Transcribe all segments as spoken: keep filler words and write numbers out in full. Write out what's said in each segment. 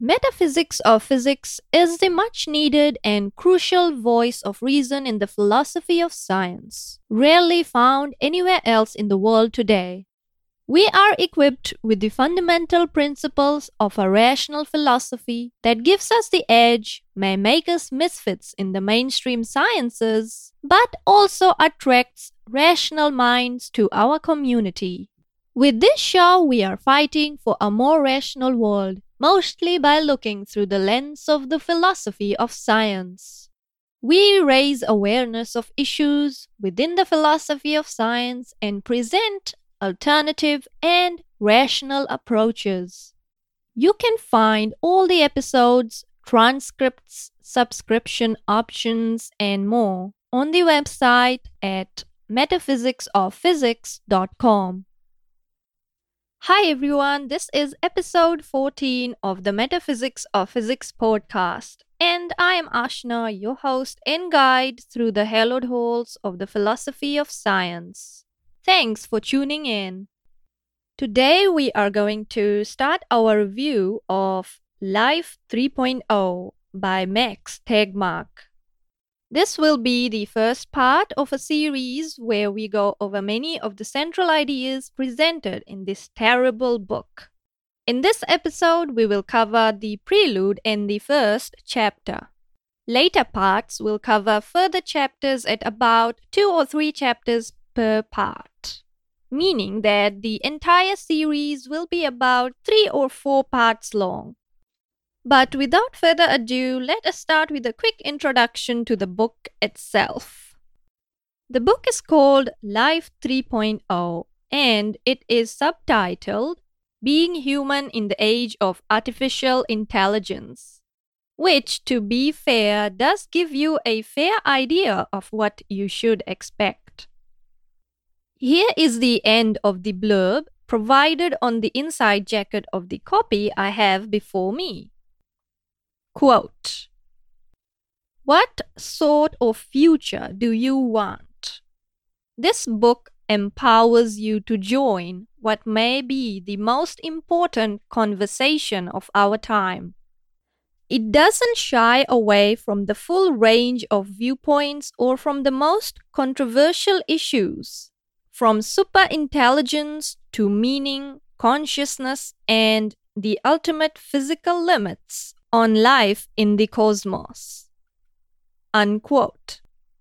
Metaphysics of physics is the much needed and crucial voice of reason in the philosophy of science, rarely found anywhere else in the world today. We are equipped with the fundamental principles of a rational philosophy that gives us the edge, may make us misfits in the mainstream sciences, but also attracts rational minds to our community. With this show, we are fighting for a more rational world, mostly by looking through the lens of the philosophy of science. We raise awareness of issues within the philosophy of science and present alternative and rational approaches. You can find all the episodes, transcripts, subscription options, and more on the website at metaphysics of physics dot com. Hi everyone, this is episode fourteen of the Metaphysics of Physics podcast, and I am Ashna, your host and guide through the hallowed halls of the philosophy of science. Thanks for tuning in. Today we are going to start our review of Life three point oh by Max Tegmark. This will be the first part of a series where we go over many of the central ideas presented in this terrible book. In this episode, we will cover the prelude and the first chapter. Later parts will cover further chapters at about two or three chapters per part, meaning that the entire series will be about three or four parts long. But without further ado, let us start with a quick introduction to the book itself. The book is called Life three point oh and it is subtitled Being Human in the Age of Artificial Intelligence, which, to be fair, does give you a fair idea of what you should expect. Here is the end of the blurb provided on the inside jacket of the copy I have before me. Quote, "What sort of future do you want? This book empowers you to join what may be the most important conversation of our time. It doesn't shy away from the full range of viewpoints or from the most controversial issues, from superintelligence to meaning, consciousness, and the ultimate physical limits on life in the cosmos." Unquote.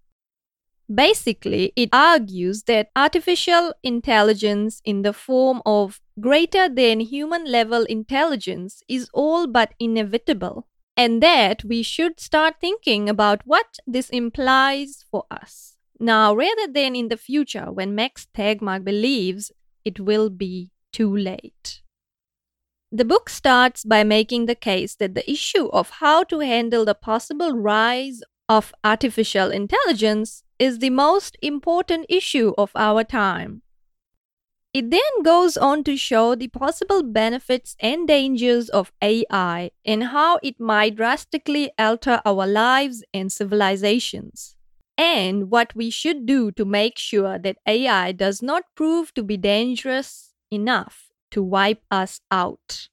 Basically, it argues that artificial intelligence in the form of greater than human level intelligence is all but inevitable, and that we should start thinking about what this implies for us now rather than in the future when Max Tegmark believes it will be too late. The book starts by making the case that the issue of how to handle the possible rise of artificial intelligence is the most important issue of our time. It then goes on to show the possible benefits and dangers of A I and how it might drastically alter our lives and civilizations, and what we should do to make sure that A I does not prove to be dangerous enough to wipe us out.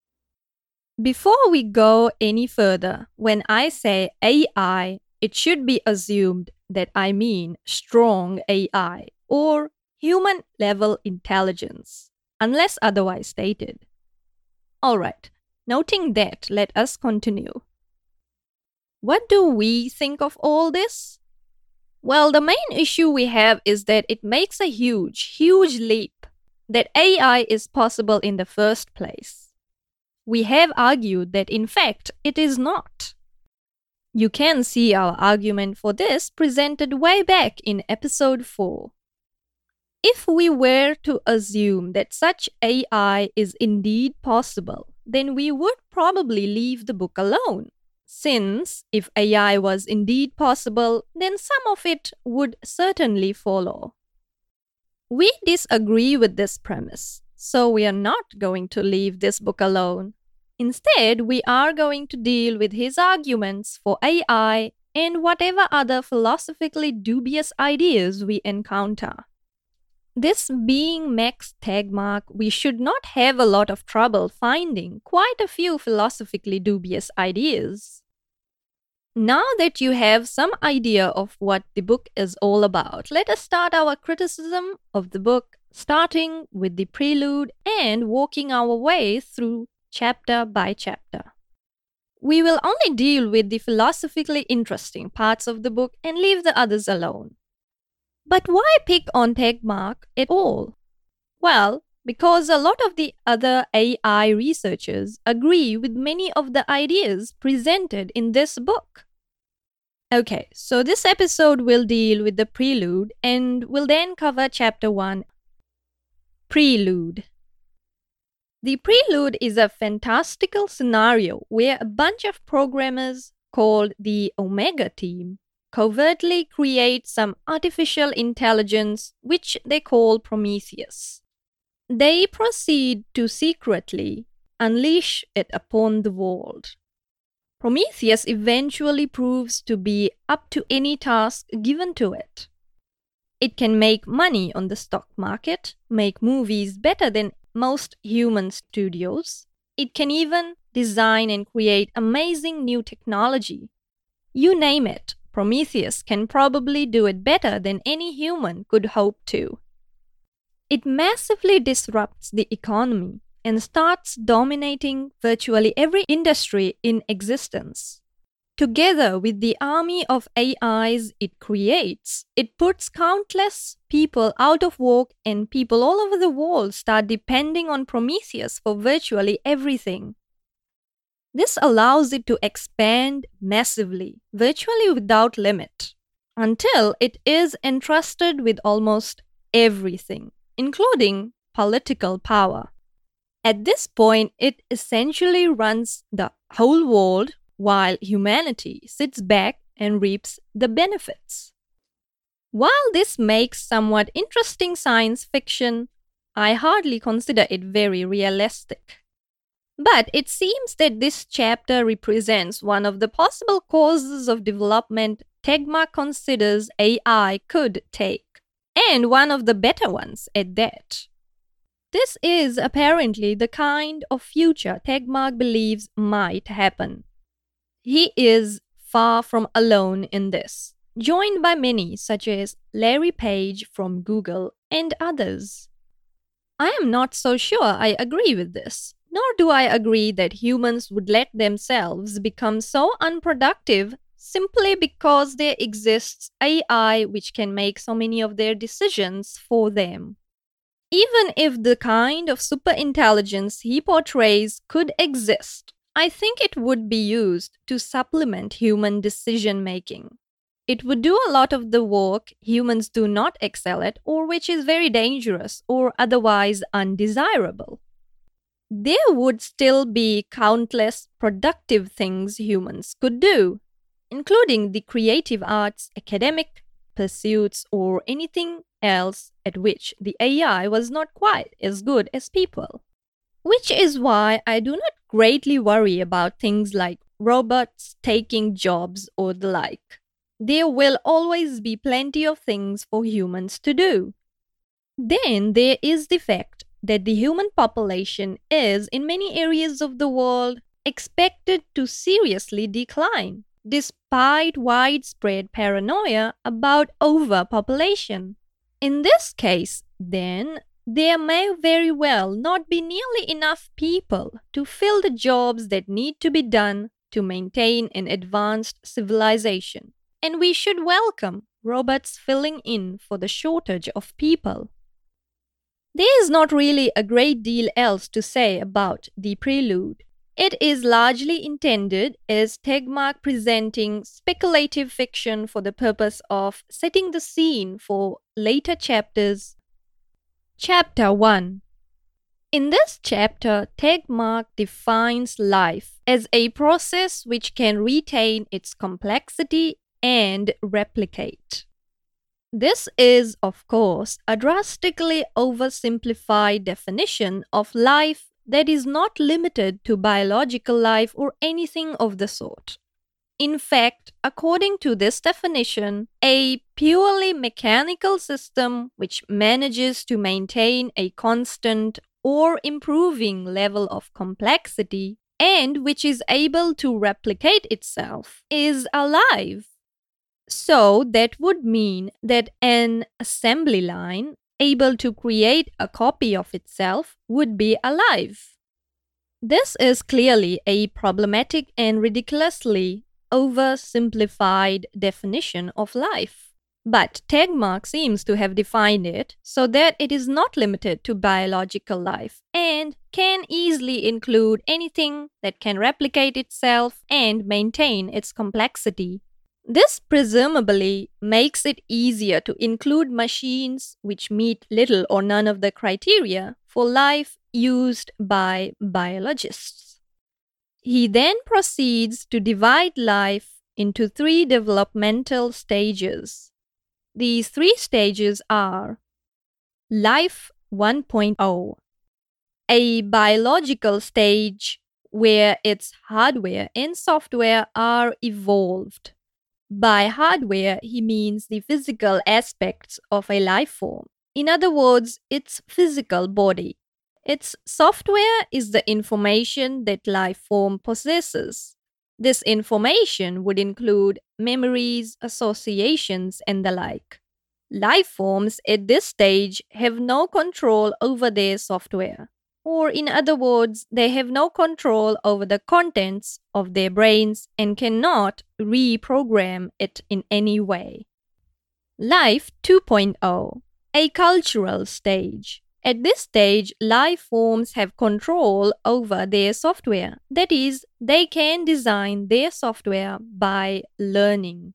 Before we go any further, when I say A I, it should be assumed that I mean strong A I or human-level intelligence, unless otherwise stated. Alright, noting that, let us continue. What do we think of all this? Well, the main issue we have is that it makes a huge, huge leap that A I is possible in the first place. We have argued that in fact it is not. You can see our argument for this presented way back in episode four. If we were to assume that such A I is indeed possible, then we would probably leave the book alone, since if A I was indeed possible, then some of it would certainly follow. We disagree with this premise, so we are not going to leave this book alone. Instead, we are going to deal with his arguments for A I and whatever other philosophically dubious ideas we encounter. This being Max Tegmark, we should not have a lot of trouble finding quite a few philosophically dubious ideas. Now that you have some idea of what the book is all about, let us start our criticism of the book, starting with the prelude and working our way through chapter by chapter. We will only deal with the philosophically interesting parts of the book and leave the others alone. But why pick on Tegmark at all? Well, because a lot of the other A I researchers agree with many of the ideas presented in this book. Okay, so this episode will deal with the prelude and will then cover chapter one. Prelude. The prelude is a fantastical scenario where a bunch of programmers called the Omega team covertly create some artificial intelligence which they call Prometheus. They proceed to secretly unleash it upon the world. Prometheus eventually proves to be up to any task given to it. It can make money on the stock market, make movies better than most human studios. It can even design and create amazing new technology. You name it, Prometheus can probably do it better than any human could hope to. It massively disrupts the economy and starts dominating virtually every industry in existence. Together with the army of A Is it creates, it puts countless people out of work, and people all over the world start depending on Prometheus for virtually everything. This allows it to expand massively, virtually without limit, until it is entrusted with almost everything, including political power. At this point, it essentially runs the whole world, while humanity sits back and reaps the benefits. While this makes somewhat interesting science fiction, I hardly consider it very realistic. But it seems that this chapter represents one of the possible causes of development Tegmark considers A I could take, and one of the better ones at that. This is apparently the kind of future Tegmark believes might happen. He is far from alone in this, joined by many such as Larry Page from Google and others. I am not so sure I agree with this, nor do I agree that humans would let themselves become so unproductive simply because there exists A I which can make so many of their decisions for them. Even if the kind of superintelligence he portrays could exist, I think it would be used to supplement human decision-making. It would do a lot of the work humans do not excel at, or which is very dangerous or otherwise undesirable. There would still be countless productive things humans could do, including the creative arts, academic pursuits, or anything else at which the A I was not quite as good as people. Which is why I do not greatly worry about things like robots taking jobs or the like. There will always be plenty of things for humans to do. Then there is the fact that the human population is, in many areas of the world, expected to seriously decline, despite widespread paranoia about overpopulation. In this case, then, there may very well not be nearly enough people to fill the jobs that need to be done to maintain an advanced civilization, and we should welcome robots filling in for the shortage of people. There is not really a great deal else to say about the prelude. It is largely intended as Tegmark presenting speculative fiction for the purpose of setting the scene for later chapters. Chapter one. In this chapter, Tegmark defines life as a process which can retain its complexity and replicate. This is, of course, a drastically oversimplified definition of life that is not limited to biological life or anything of the sort. In fact, according to this definition, a purely mechanical system which manages to maintain a constant or improving level of complexity and which is able to replicate itself is alive. So that would mean that an assembly line able to create a copy of itself would be alive. This is clearly a problematic and ridiculously oversimplified definition of life. But Tegmark seems to have defined it so that it is not limited to biological life and can easily include anything that can replicate itself and maintain its complexity. This presumably makes it easier to include machines which meet little or none of the criteria for life used by biologists. He then proceeds to divide life into three developmental stages. These three stages are Life one point oh, a biological stage where its hardware and software are evolved. By hardware, he means the physical aspects of a life form. In other words, its physical body. Its software is the information that life form possesses. This information would include memories, associations, and the like. Life forms at this stage have no control over their software. Or, in other words, they have no control over the contents of their brains and cannot reprogram it in any way. Life two point oh, a cultural stage. At this stage, life forms have control over their software. That is, they can design their software by learning.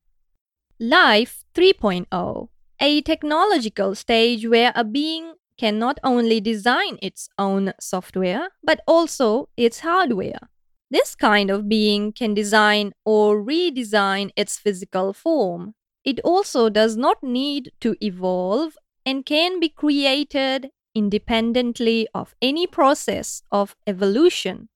Life three point oh, a technological stage where a being can not only design its own software, but also its hardware. This kind of being can design or redesign its physical form. It also does not need to evolve and can be created independently of any process of evolution.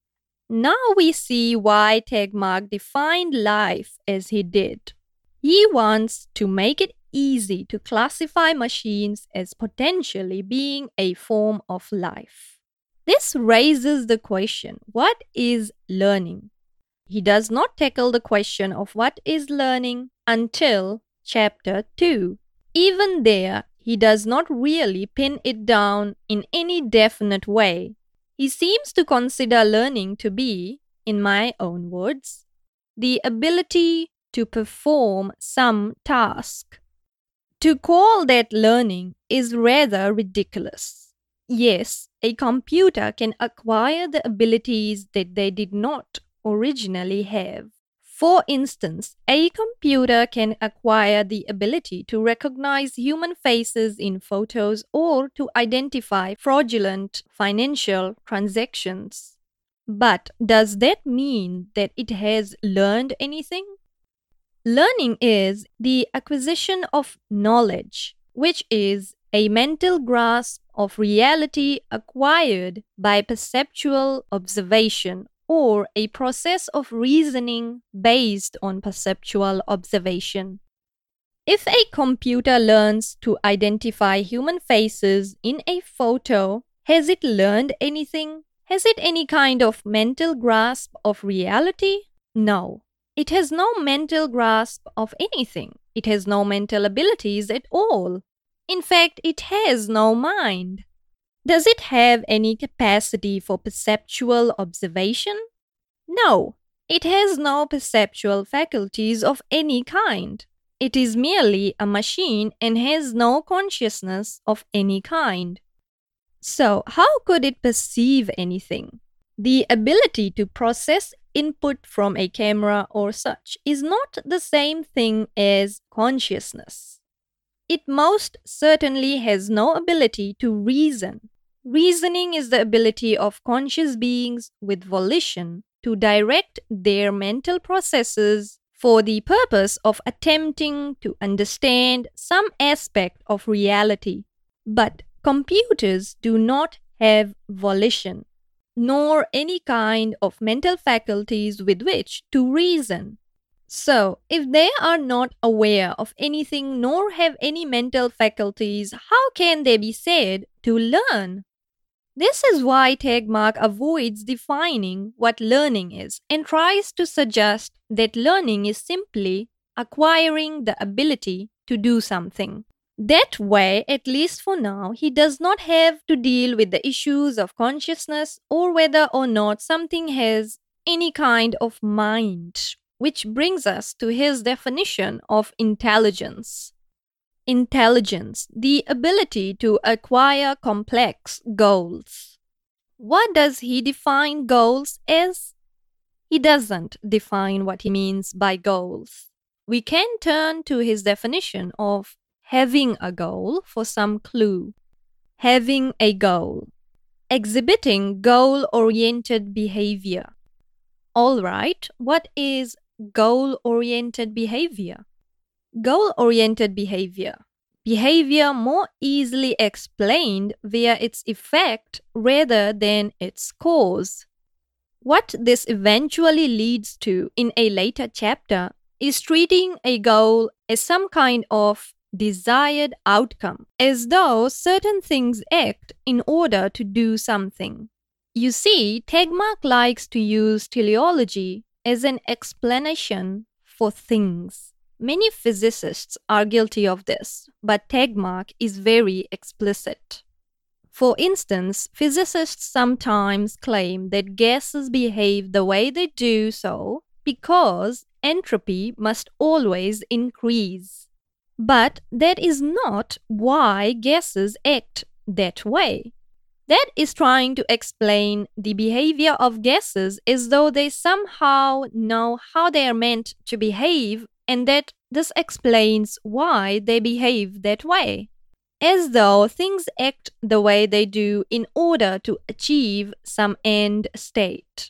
Now we see why Tegmark defined life as he did. He wants to make it easy to classify machines as potentially being a form of life. This raises the question, what is learning? He does not tackle the question of what is learning until chapter two. Even there, he does not really pin it down in any definite way. He seems to consider learning to be, in my own words, the ability to perform some task. To call that learning is rather ridiculous. Yes, a computer can acquire the abilities that they did not originally have. For instance, a computer can acquire the ability to recognize human faces in photos or to identify fraudulent financial transactions. But does that mean that it has learned anything? Learning is the acquisition of knowledge, which is a mental grasp of reality acquired by perceptual observation or a process of reasoning based on perceptual observation. If a computer learns to identify human faces in a photo, has it learned anything? Has it any kind of mental grasp of reality? No. It has no mental grasp of anything. It has no mental abilities at all. In fact, it has no mind. Does it have any capacity for perceptual observation? No, it has no perceptual faculties of any kind. It is merely a machine and has no consciousness of any kind. So, how could it perceive anything? The ability to process input from a camera or such is not the same thing as consciousness. It most certainly has no ability to reason. Reasoning is the ability of conscious beings with volition to direct their mental processes for the purpose of attempting to understand some aspect of reality. But computers do not have volition, nor any kind of mental faculties with which to reason. So, if they are not aware of anything nor have any mental faculties, how can they be said to learn? This is why Tegmark avoids defining what learning is and tries to suggest that learning is simply acquiring the ability to do something. That way, at least for now, he does not have to deal with the issues of consciousness or whether or not something has any kind of mind, which brings us to his definition of intelligence. Intelligence, the ability to acquire complex goals. What does he define goals as? He doesn't define what he means by goals. We can turn to his definition of having a goal for some clue. Having a goal. Exhibiting goal-oriented behavior. All right, what is goal-oriented behavior? Goal-oriented behavior. Behavior more easily explained via its effect rather than its cause. What this eventually leads to in a later chapter is treating a goal as some kind of desired outcome, as though certain things act in order to do something. You see, Tegmark likes to use teleology as an explanation for things. Many physicists are guilty of this, but Tegmark is very explicit. For instance, physicists sometimes claim that gases behave the way they do so because entropy must always increase. But that is not why gases act that way. That is trying to explain the behavior of gases as though they somehow know how they are meant to behave, and that this explains why they behave that way. As though things act the way they do in order to achieve some end state.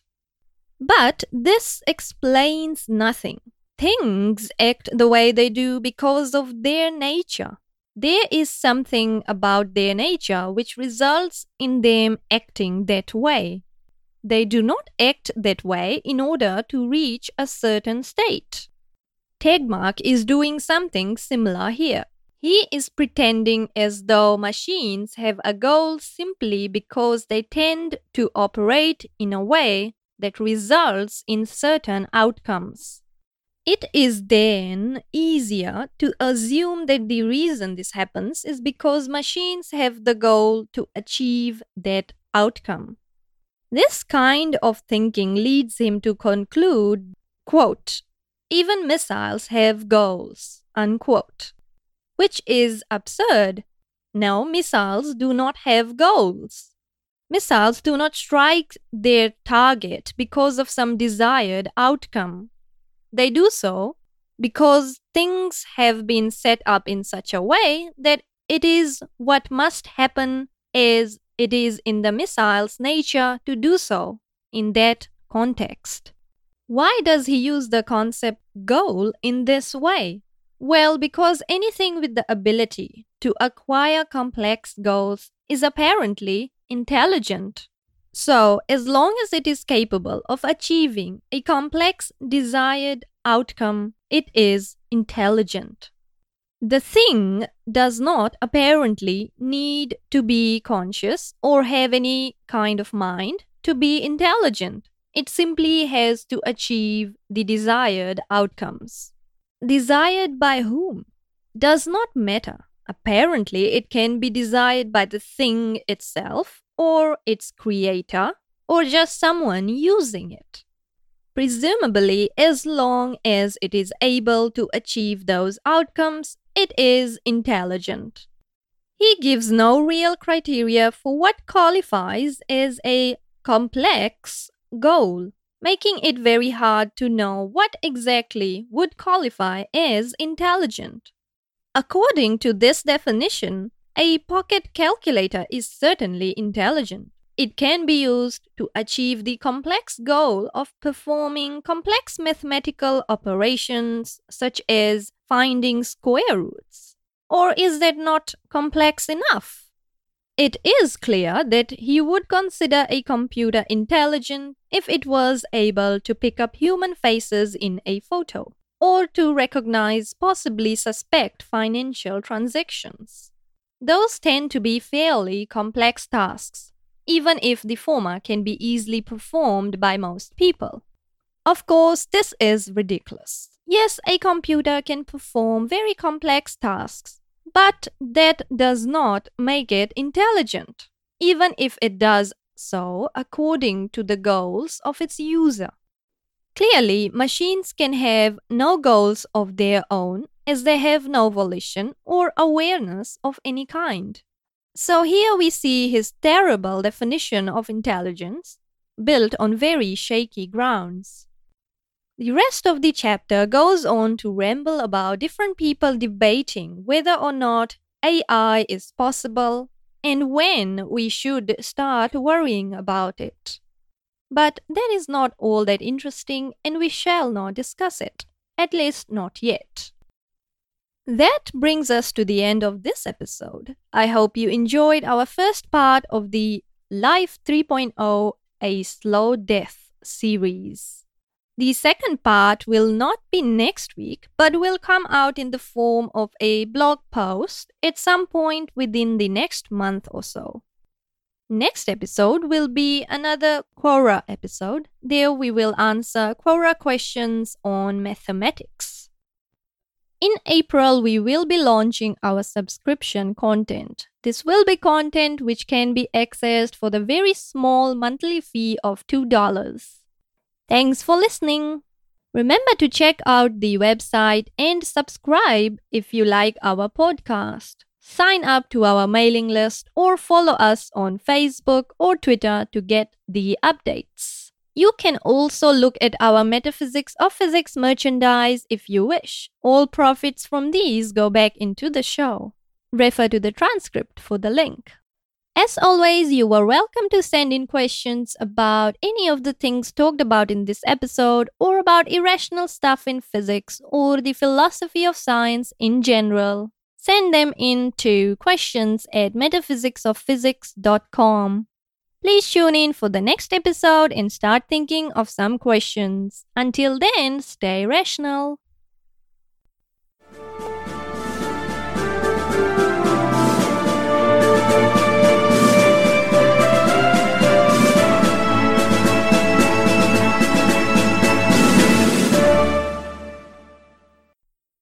But this explains nothing. Things act the way they do because of their nature. There is something about their nature which results in them acting that way. They do not act that way in order to reach a certain state. Tegmark is doing something similar here. He is pretending as though machines have a goal simply because they tend to operate in a way that results in certain outcomes. It is then easier to assume that the reason this happens is because machines have the goal to achieve that outcome. This kind of thinking leads him to conclude, quote, even missiles have goals, unquote, which is absurd. No, missiles do not have goals. Missiles do not strike their target because of some desired outcome. They do so because things have been set up in such a way that it is what must happen as it is in the missile's nature to do so in that context. Why does he use the concept goal in this way? Well, because anything with the ability to acquire complex goals is apparently intelligent. So, as long as it is capable of achieving a complex desired outcome, it is intelligent. The thing does not apparently need to be conscious or have any kind of mind to be intelligent. It simply has to achieve the desired outcomes. Desired by whom? Does not matter. Apparently, it can be desired by the thing itself, or its creator, or just someone using it. Presumably, as long as it is able to achieve those outcomes, it is intelligent. He gives no real criteria for what qualifies as a complex goal, making it very hard to know what exactly would qualify as intelligent. According to this definition, a pocket calculator is certainly intelligent. It can be used to achieve the complex goal of performing complex mathematical operations such as finding square roots. Or is that not complex enough? It is clear that he would consider a computer intelligent if it was able to pick up human faces in a photo, or to recognize possibly suspect financial transactions. Those tend to be fairly complex tasks, even if the former can be easily performed by most people. Of course, this is ridiculous. Yes, a computer can perform very complex tasks, but that does not make it intelligent, even if it does so according to the goals of its user. Clearly, machines can have no goals of their own as they have no volition or awareness of any kind. So here we see his terrible definition of intelligence, built on very shaky grounds. The rest of the chapter goes on to ramble about different people debating whether or not A I is possible and when we should start worrying about it. But that is not all that interesting, and we shall not discuss it, at least not yet. That brings us to the end of this episode. I hope you enjoyed our first part of the Life three point oh A Slow Death series. The second part will not be next week, but will come out in the form of a blog post at some point within the next month or so. Next episode will be another Quora episode. There we will answer Quora questions on mathematics. In April, we will be launching our subscription content. This will be content which can be accessed for the very small monthly fee of two dollars. Thanks for listening. Remember to check out the website and subscribe if you like our podcast. Sign up to our mailing list or follow us on Facebook or Twitter to get the updates. You can also look at our Metaphysics of Physics merchandise if you wish. All profits from these go back into the show. Refer to the transcript for the link. As always, you are welcome to send in questions about any of the things talked about in this episode or about irrational stuff in physics or the philosophy of science in general. Send them in to questions at metaphysics of physics dot com. Please tune in for the next episode and start thinking of some questions. Until then, stay rational.